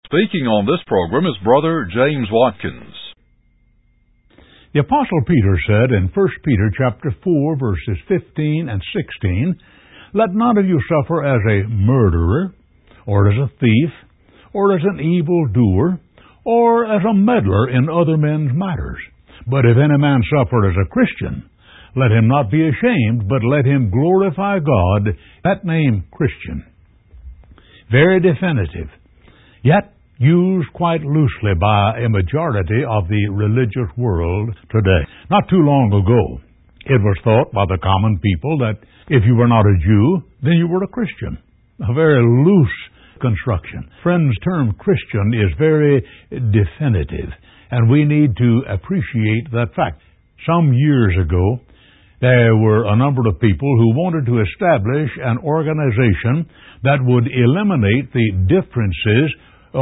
Speaking on this program is Brother James Watkins. The Apostle Peter said in 1 Peter chapter 4, verses 15 and 16, "Let none of you suffer as a murderer, or as a thief, or as an evildoer, or as a meddler in other men's matters. But if any man suffer as a Christian, let him not be ashamed, but let him glorify God." That name, Christian, very definitive, yet used quite loosely by a majority of the religious world today. Not too long ago, it was thought by the common people that if you were not a Jew, then you were a Christian. A very loose construction. Friends, term Christian is very definitive, and we need to appreciate that fact. Some years ago, there were a number of people who wanted to establish an organization that would eliminate the differences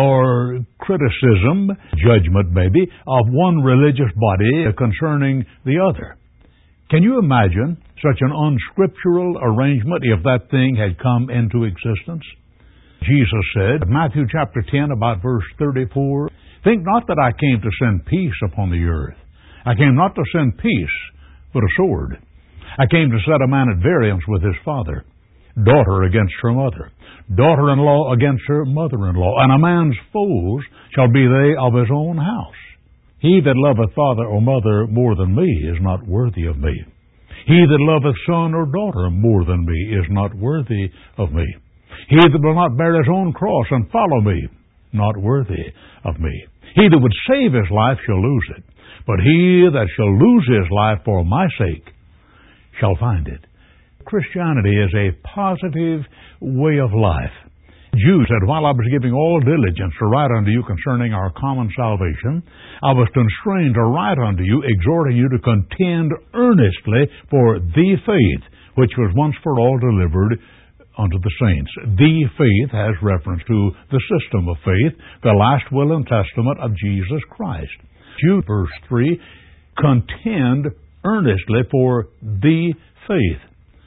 or criticism, judgment maybe, of one religious body concerning the other. Can you imagine such an unscriptural arrangement if that thing had come into existence? Jesus said, Matthew chapter 10, about verse 34, "Think not that I came to send peace upon the earth. I came not to send peace, but a sword. I came to set a man at variance with his father, daughter against her mother, daughter-in-law against her mother-in-law, and a man's foes shall be they of his own house. He that loveth father or mother more than me is not worthy of me. He that loveth son or daughter more than me is not worthy of me. He that will not bear his own cross and follow me, not worthy of me. He that would save his life shall lose it, but he that shall lose his life for my sake shall find it." Christianity is a positive way of life. Jude said, "While I was giving all diligence to write unto you concerning our common salvation, I was constrained to write unto you, exhorting you to contend earnestly for the faith, which was once for all delivered unto the saints." The faith has reference to the system of faith, the last will and testament of Jesus Christ. Jude verse 3, "Contend earnestly for the faith."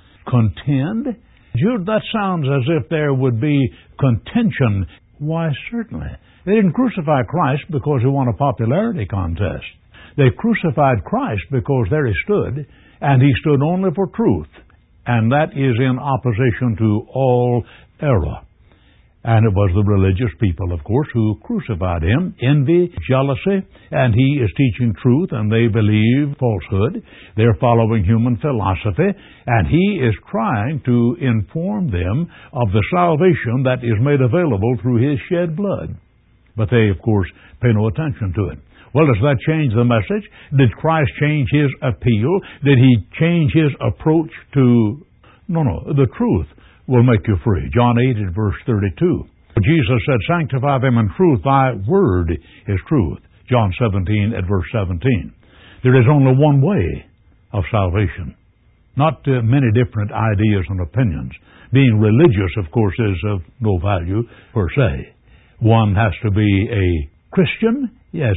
Contend? Jude, that sounds as if there would be contention. Why, certainly. They didn't crucify Christ because he won a popularity contest. They crucified Christ because there he stood, and he stood only for truth. And that is in opposition to all error. And it was the religious people, of course, who crucified him. Envy, jealousy, and he is teaching truth, and they believe falsehood. They're following human philosophy, and he is trying to inform them of the salvation that is made available through his shed blood. But they, of course, pay no attention to it. Well, does that change the message? Did Christ change his appeal? Did he change his approach to... No, the truth will make you free. John 8 and verse 32. Jesus said, "Sanctify them in truth, thy word is truth." John 17 at verse 17. There is only one way of salvation, not many different ideas and opinions. Being religious, of course, is of no value per se. One has to be a Christian. Yes.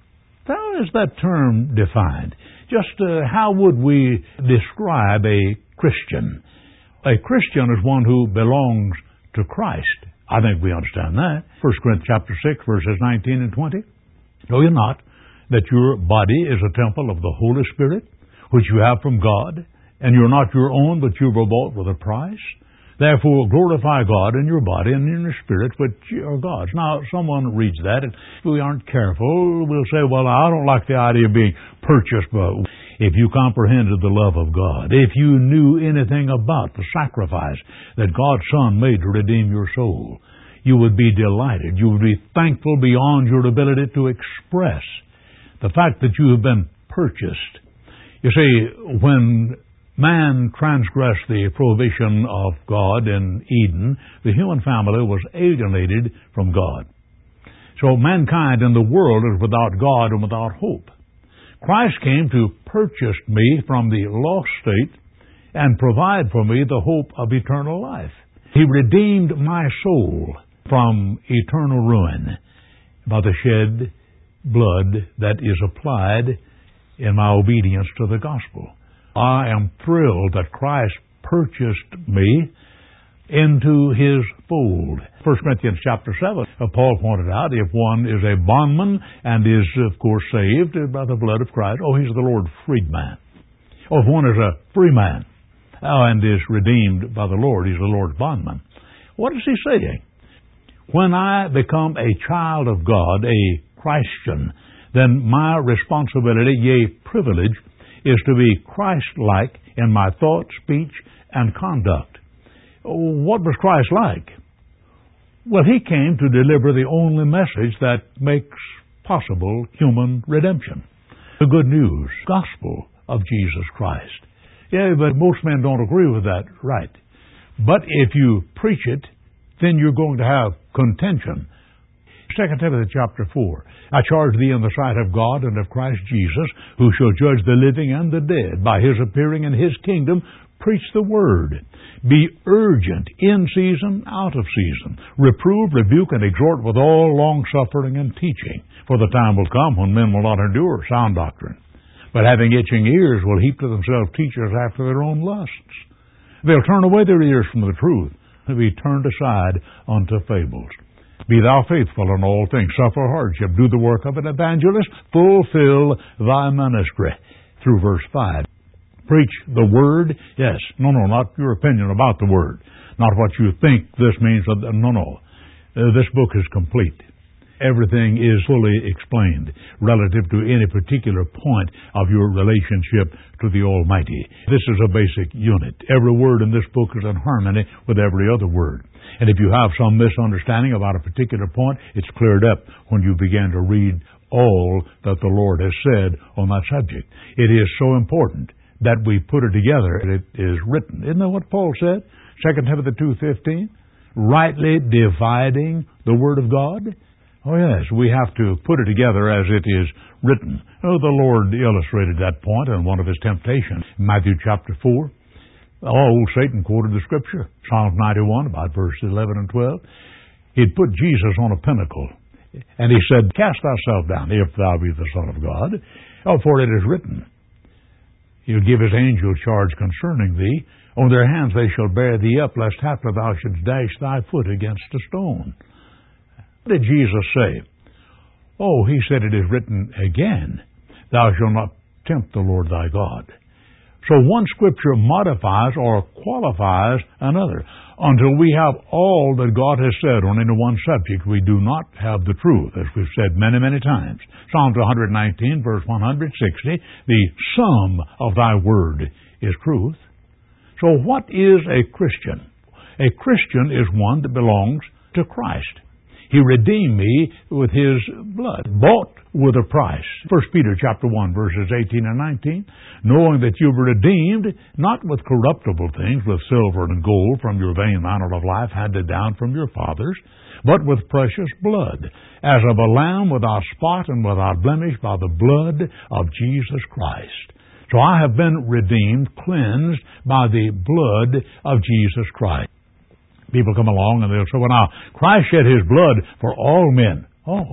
How is that term defined? Just how would we describe a Christian? A Christian is one who belongs to Christ. I think we understand that. 1 Corinthians chapter 6, verses 19 and 20. Know you not that your body is a temple of the Holy Spirit, which you have from God, and you're not your own, but you were bought with a price? Therefore glorify God in your body and in your spirit, which are God's. Now, someone reads that, and if we aren't careful, we'll say, well, I don't like the idea of being purchased, but if you comprehended the love of God, if you knew anything about the sacrifice that God's Son made to redeem your soul, you would be delighted. You would be thankful beyond your ability to express the fact that you have been purchased. You see, when man transgressed the prohibition of God in Eden, the human family was alienated from God. So mankind in the world is without God and without hope. Christ came to purchase me from the lost state and provide for me the hope of eternal life. He redeemed my soul from eternal ruin by the shed blood that is applied in my obedience to the gospel. I am thrilled that Christ purchased me into His fold. 1 Corinthians chapter 7, Paul pointed out, if one is a bondman and is, of course, saved by the blood of Christ, he's the Lord's freedman. If one is a free man and is redeemed by the Lord, he's the Lord's bondman. What is he saying? When I become a child of God, a Christian, then my responsibility, yea, privilege, is to be Christ-like in my thought, speech, and conduct. What was Christ like? Well, He came to deliver the only message that makes possible human redemption. The good news, gospel of Jesus Christ. Yeah, but most men don't agree with that, right? But if you preach it, then you're going to have contention. 2 Timothy chapter 4. I charge thee in the sight of God and of Christ Jesus, who shall judge the living and the dead, by His appearing in His kingdom, preach the word. Be urgent, in season, out of season. Reprove, rebuke, and exhort with all long-suffering and teaching. For the time will come when men will not endure sound doctrine, but having itching ears will heap to themselves teachers after their own lusts. They'll turn away their ears from the truth, and be turned aside unto fables. Be thou faithful in all things, suffer hardship, do the work of an evangelist, fulfill thy ministry. Through verse 5. Preach the Word, yes. No, not your opinion about the Word. Not what you think this means. No. This book is complete. Everything is fully explained relative to any particular point of your relationship to the Almighty. This is a basic unit. Every word in this book is in harmony with every other word. And if you have some misunderstanding about a particular point, it's cleared up when you begin to read all that the Lord has said on that subject. It is so important that we put it together. It is written. Isn't that what Paul said? 2 Timothy 2:15. Rightly dividing the Word of God. Oh, yes, we have to put it together as it is written. The Lord illustrated that point in one of His temptations. Matthew chapter 4. Old Satan quoted the Scripture. Psalms 91, about verses 11 and 12. He'd put Jesus on a pinnacle. And He said, Cast thyself down, if thou be the Son of God. For it is written, He'll give His angels charge concerning thee. On their hands they shall bear thee up, lest haply thou shouldst dash thy foot against a stone. What did Jesus say? He said, it is written again, Thou shalt not tempt the Lord thy God. So one Scripture modifies or qualifies another. Until we have all that God has said on any one subject, we do not have the truth, as we've said many, many times. Psalms 119, verse 160, the sum of thy word is truth. So what is a Christian? A Christian is one that belongs to Christ. He redeemed me with His blood, bought with a price. 1 Peter chapter 1, verses 18 and 19, knowing that you were redeemed, not with corruptible things, with silver and gold from your vain manner of life handed down from your fathers, but with precious blood, as of a lamb without spot and without blemish, by the blood of Jesus Christ. So I have been redeemed, cleansed by the blood of Jesus Christ. People come along and they'll say, well, now, Christ shed His blood for all men.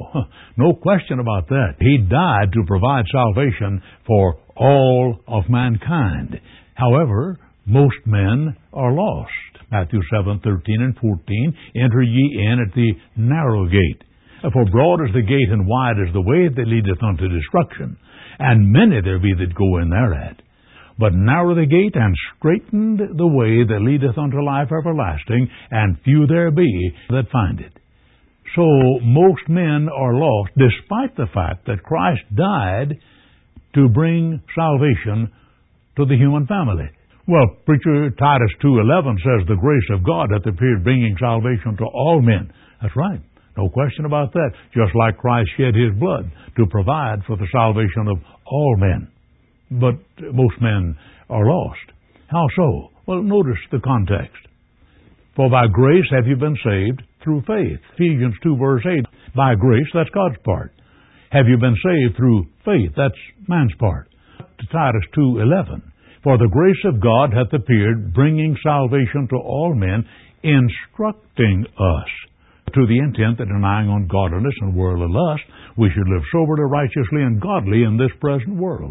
No question about that. He died to provide salvation for all of mankind. However, most men are lost. Matthew 7:13 and 14, enter ye in at the narrow gate. For broad is the gate and wide is the way that leadeth unto destruction, and many there be that go in thereat. But narrow the gate, and straitened the way that leadeth unto life everlasting, and few there be that find it. So most men are lost, despite the fact that Christ died to bring salvation to the human family. Well, preacher, Titus 2:11 says, the grace of God hath appeared, bringing salvation to all men. That's right. No question about that. Just like Christ shed His blood to provide for the salvation of all men. But most men are lost. How so? Well, notice the context. For by grace have you been saved through faith. Ephesians 2 verse 8. By grace, that's God's part. Have you been saved through faith? That's man's part. Titus 2:11. For the grace of God hath appeared, bringing salvation to all men, instructing us, to the intent that denying ungodliness and worldly lust, we should live soberly, righteously, and godly in this present world.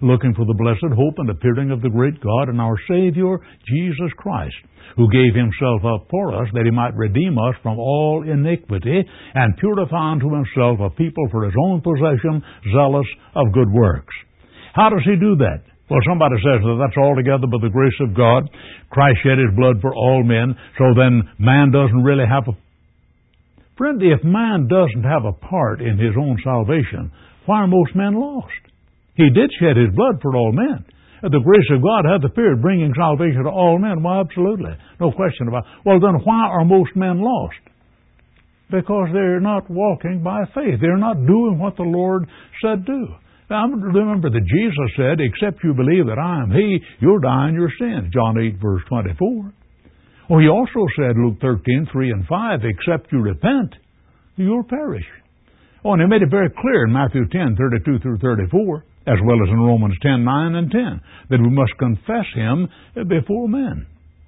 looking for the blessed hope and appearing of the great God and our Savior, Jesus Christ, who gave himself up for us, that he might redeem us from all iniquity, and purify unto himself a people for his own possession, zealous of good works. How does he do that? Well, somebody says that that's altogether by the grace of God. Christ shed his blood for all men, so then man doesn't really have a... Friend, if man doesn't have a part in his own salvation, why are most men lost? He did shed his blood for all men. The grace of God hath appeared, bringing salvation to all men. Well, absolutely. No question about it. Well, then why are most men lost? Because they're not walking by faith. They're not doing what the Lord said do. Now, remember that Jesus said, except you believe that I am He, you'll die in your sins. John 8, verse 24. Well, He also said, Luke 13, 3 and 5, except you repent, you'll perish. Oh, and He made it very clear in Matthew 10, 32 through 34, as well as in Romans 10, 9 and 10, that we must confess Him before men.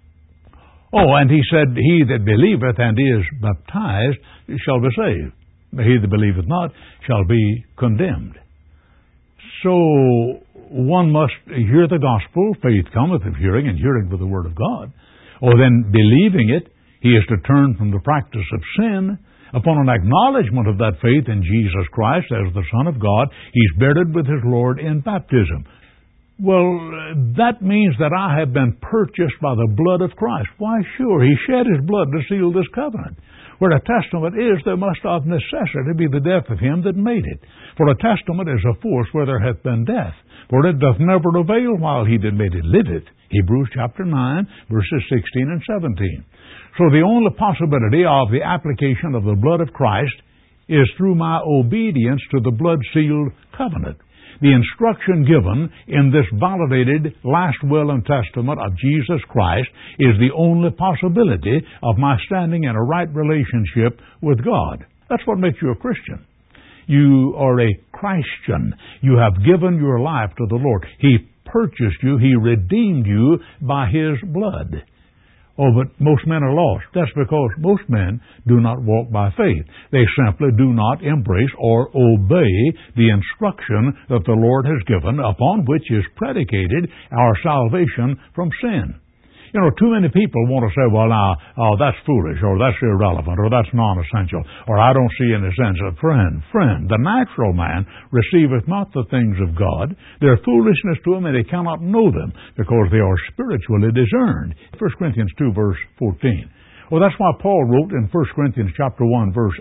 Oh, and He said, he that believeth and is baptized shall be saved. He that believeth not shall be condemned. So one must hear the gospel, faith cometh of hearing, and hearing with the word of God. Or then believing it, he is to turn from the practice of sin. Upon an acknowledgement of that faith in Jesus Christ as the Son of God, he's buried with his Lord in baptism. Well, that means that I have been purchased by the blood of Christ. Why, sure, he shed his blood to seal this covenant. Where a testament is, there must of necessity be the death of him that made it. For a testament is a force where there hath been death. For it doth never avail while he that made it liveth. Hebrews chapter 9, verses 16 and 17. So the only possibility of the application of the blood of Christ is through my obedience to the blood-sealed covenant. The instruction given in this validated last will and testament of Jesus Christ is the only possibility of my standing in a right relationship with God. That's what makes you a Christian. You are a Christian. You have given your life to the Lord. He purchased you. He redeemed you by His blood. Oh, but most men are lost. That's because most men do not walk by faith. They simply do not embrace or obey the instruction that the Lord has given, upon which is predicated our salvation from sin. You know, too many people want to say, well, now, that's foolish, or that's irrelevant, or that's non-essential, or I don't see any sense of friend. The natural man receiveth not the things of God. They're foolishness to him, and he cannot know them, because they are spiritually discerned. 1 Corinthians 2, verse 14. Well, that's why Paul wrote in 1 Corinthians chapter 1, verse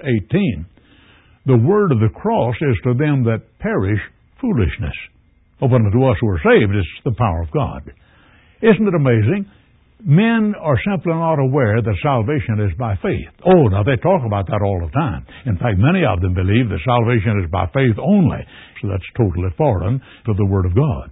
18, the word of the cross is to them that perish foolishness. But unto us who are saved, it's the power of God. Isn't it amazing? Men are simply not aware that salvation is by faith. Oh, now they talk about that all the time. In fact, many of them believe that salvation is by faith only. So that's totally foreign to the Word of God.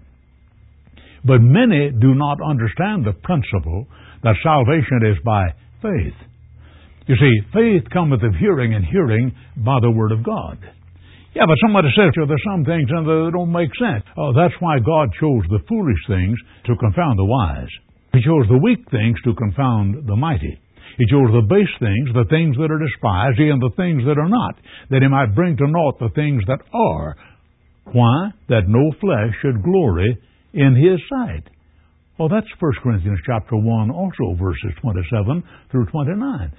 But many do not understand the principle that salvation is by faith. You see, faith cometh of hearing, and hearing by the Word of God. Yeah, but somebody says, there's some things in there that don't make sense. Oh, that's why God chose the foolish things to confound the wise. He chose the weak things to confound the mighty. He chose the base things, the things that are despised, and the things that are not, that He might bring to naught the things that are. Why? That no flesh should glory in His sight. Well, that's 1 Corinthians chapter 1 also, verses 27 through 29.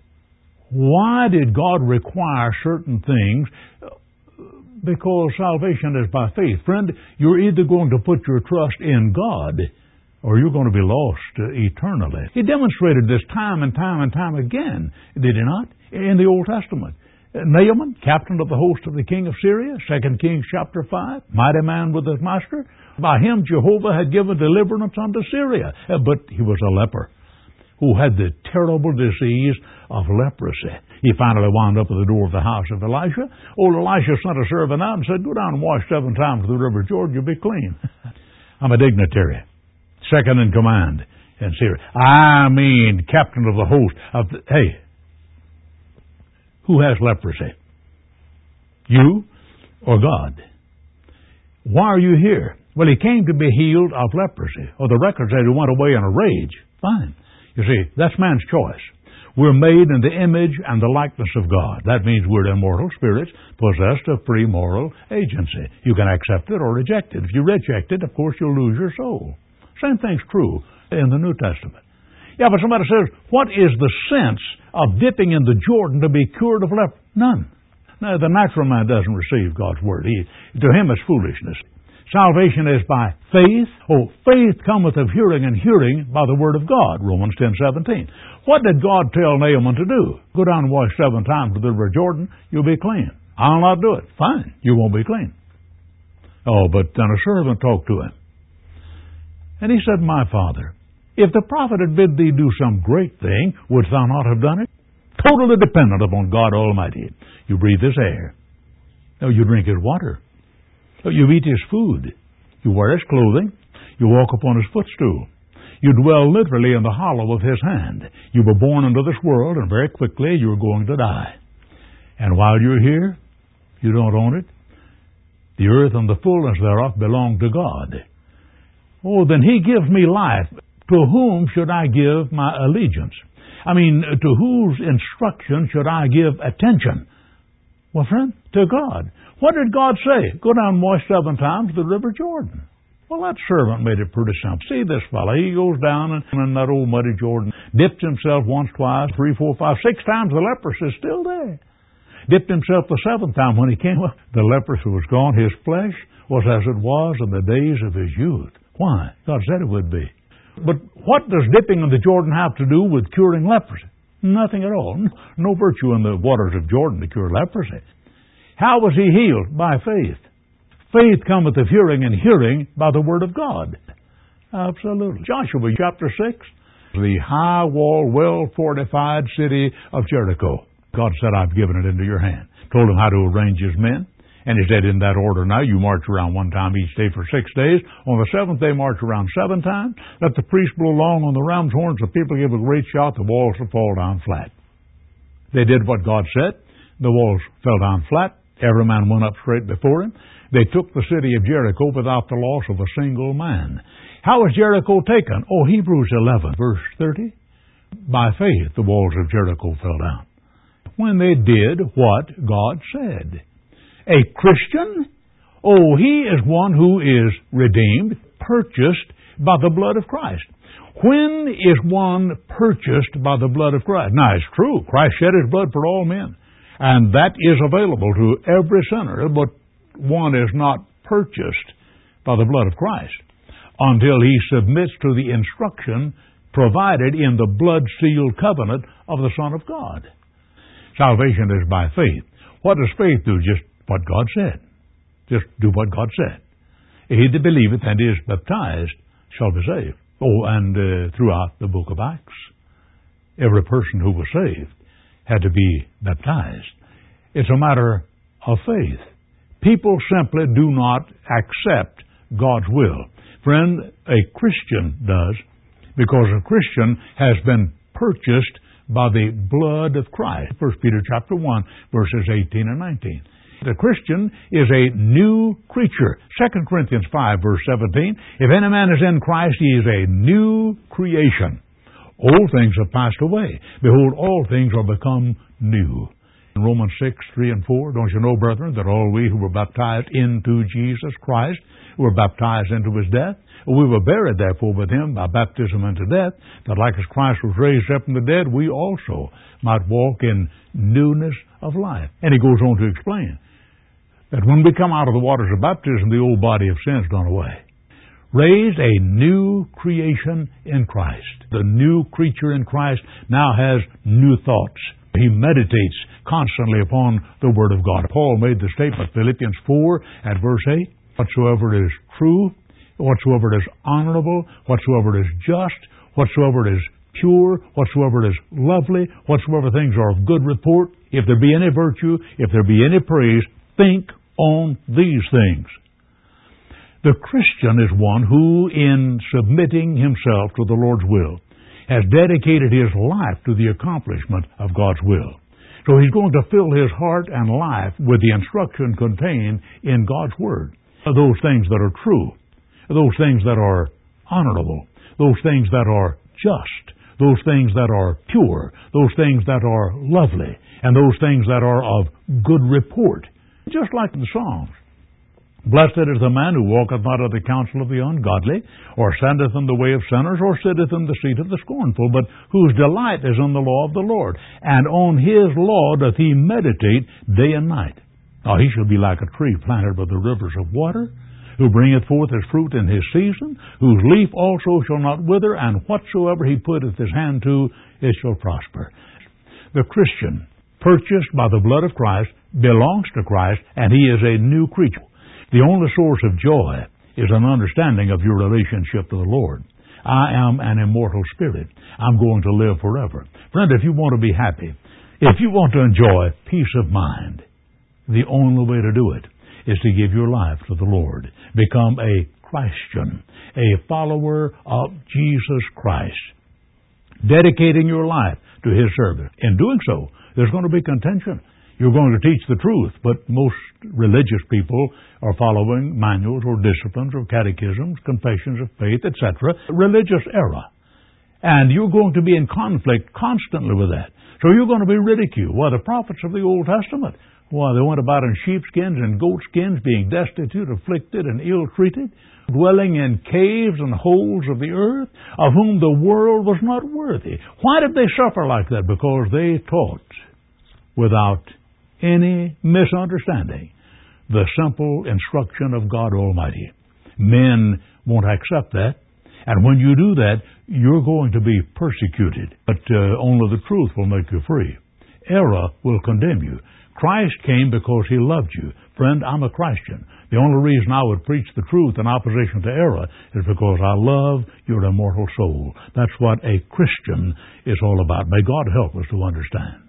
Why did God require certain things? Because salvation is by faith. Friend, you're either going to put your trust in God, or you're going to be lost eternally. He demonstrated this time and time and time again, did He not? In the Old Testament. Naaman, captain of the host of the king of Syria, 2 Kings chapter 5, mighty man with his master. By him Jehovah had given deliverance unto Syria. But he was a leper who had the terrible disease of leprosy. He finally wound up at the door of the house of Elisha. Old Elisha sent a servant out and said, go down and wash 7 times in the river Jordan, you'll be clean. I'm a dignitary. Second in command in Syria. I mean, captain of the host. Hey, who has leprosy? You or God? Why are you here? Well, he came to be healed of leprosy. Or the record says he went away in a rage. Fine. You see, that's man's choice. We're made in the image and the likeness of God. That means we're immortal spirits possessed of free moral agency. You can accept it or reject it. If you reject it, of course, you'll lose your soul. Same thing's true in the New Testament. Yeah, but somebody says, what is the sense of dipping in the Jordan to be cured of leprosy? None. No, the natural man doesn't receive God's Word. To him it's foolishness. Salvation is by faith. Oh, faith cometh of hearing, and hearing by the Word of God, Romans 10:17. What did God tell Naaman to do? Go down and wash 7 times with the river Jordan, you'll be clean. I'll not do it. Fine, you won't be clean. Oh, but then a servant talked to him. And he said, my father, if the prophet had bid thee do some great thing, wouldst thou not have done it? Totally dependent upon God Almighty. You breathe His air. You drink His water. You eat His food. You wear His clothing. You walk upon His footstool. You dwell literally in the hollow of His hand. You were born into this world, and very quickly you're going to die. And while you're here, you don't own it. The earth and the fullness thereof belong to God. Oh, then He gives me life. To whom should I give my allegiance? To whose instruction should I give attention? Well, friend, to God. What did God say? Go down and wash 7 times the river Jordan. Well, that servant made it pretty simple. See this fellow, he goes down and in that old muddy Jordan, dips himself once, twice, 3, 4, 5, 6 times, the leprosy is still there. Dipped himself the 7th time. When he came up, the leprosy was gone. His flesh was as it was in the days of his youth. Why? God said it would be. But what does dipping in the Jordan have to do with curing leprosy? Nothing at all. No virtue in the waters of Jordan to cure leprosy. How was he healed? By faith. Faith cometh of hearing, and hearing by the Word of God. Absolutely. Joshua chapter 6, the high wall, well-fortified city of Jericho. God said, I've given it into your hand. Told him how to arrange his men. And he said, in that order now, you march around 1 time each day for 6 days. On the 7th day, march around 7 times. Let the priest blow long on the ram's horns. The people give a great shout. The walls will fall down flat. They did what God said. The walls fell down flat. Every man went up straight before him. They took the city of Jericho without the loss of a single man. How was Jericho taken? Oh, Hebrews 11, verse 30. By faith, the walls of Jericho fell down, when they did what God said. A Christian? Oh, he is one who is redeemed, purchased by the blood of Christ. When is one purchased by the blood of Christ? Now, it's true. Christ shed His blood for all men. And that is available to every sinner. But one is not purchased by the blood of Christ until he submits to the instruction provided in the blood-sealed covenant of the Son of God. Salvation is by faith. What does faith do? Just what God said. Just do what God said. He that believeth and is baptized shall be saved. Oh, and throughout the book of Acts, every person who was saved had to be baptized. It's a matter of faith. People simply do not accept God's will. Friend, a Christian does, because a Christian has been purchased by the blood of Christ. 1 Peter chapter 1, verses 18 and 19. The Christian is a new creature. 2 Corinthians 5, verse 17. If any man is in Christ, he is a new creation. Old things have passed away. Behold, all things are become new. In Romans 6, 3 and 4, don't you know, brethren, that all we who were baptized into Jesus Christ were baptized into His death? We were buried, therefore, with Him by baptism into death, that like as Christ was raised up from the dead, we also might walk in newness of life. And he goes on to explain that when we come out of the waters of baptism, the old body of sin is gone away. Raised a new creation in Christ. The new creature in Christ now has new thoughts. He meditates constantly upon the Word of God. Paul made the statement, Philippians 4 at verse 8, whatsoever is true, whatsoever is honorable, whatsoever is just, whatsoever is pure, whatsoever is lovely, whatsoever things are of good report, if there be any virtue, if there be any praise, think on these things. The Christian is one who, in submitting himself to the Lord's will, has dedicated his life to the accomplishment of God's will. So he's going to fill his heart and life with the instruction contained in God's Word. Those things that are true, those things that are honorable, those things that are just, those things that are pure, those things that are lovely, and those things that are of good report. Just like the Psalms. Blessed is the man who walketh not in the counsel of the ungodly, or standeth in the way of sinners, or sitteth in the seat of the scornful, but whose delight is in the law of the Lord. And on his law doth he meditate day and night. Now he shall be like a tree planted by the rivers of water, who bringeth forth his fruit in his season, whose leaf also shall not wither, and whatsoever he putteth his hand to, it shall prosper. The Christian, purchased by the blood of Christ, belongs to Christ, and he is a new creature. The only source of joy is an understanding of your relationship to the Lord. I am an immortal spirit. I'm going to live forever. Friend, if you want to be happy, if you want to enjoy peace of mind, the only way to do it is to give your life to the Lord. Become a Christian, a follower of Jesus Christ, dedicating your life to His service. In doing so, there's going to be contention. You're going to teach the truth, but most religious people are following manuals or disciplines or catechisms, confessions of faith, etc., religious error. And you're going to be in conflict constantly with that. So you're going to be ridiculed. Well, the prophets of the Old Testament, they went about in sheepskins and goatskins, being destitute, afflicted, and ill-treated, dwelling in caves and holes of the earth, of whom the world was not worthy. Why did they suffer like that? Because they taught without any misunderstanding the simple instruction of God Almighty. Men won't accept that, and when you do that, you're going to be persecuted. But only the truth will make you free. Error will condemn you. Christ came because He loved you. Friend, I'm a Christian. The only reason I would preach the truth in opposition to error is because I love your immortal soul. That's what a Christian is all about. May God help us to understand.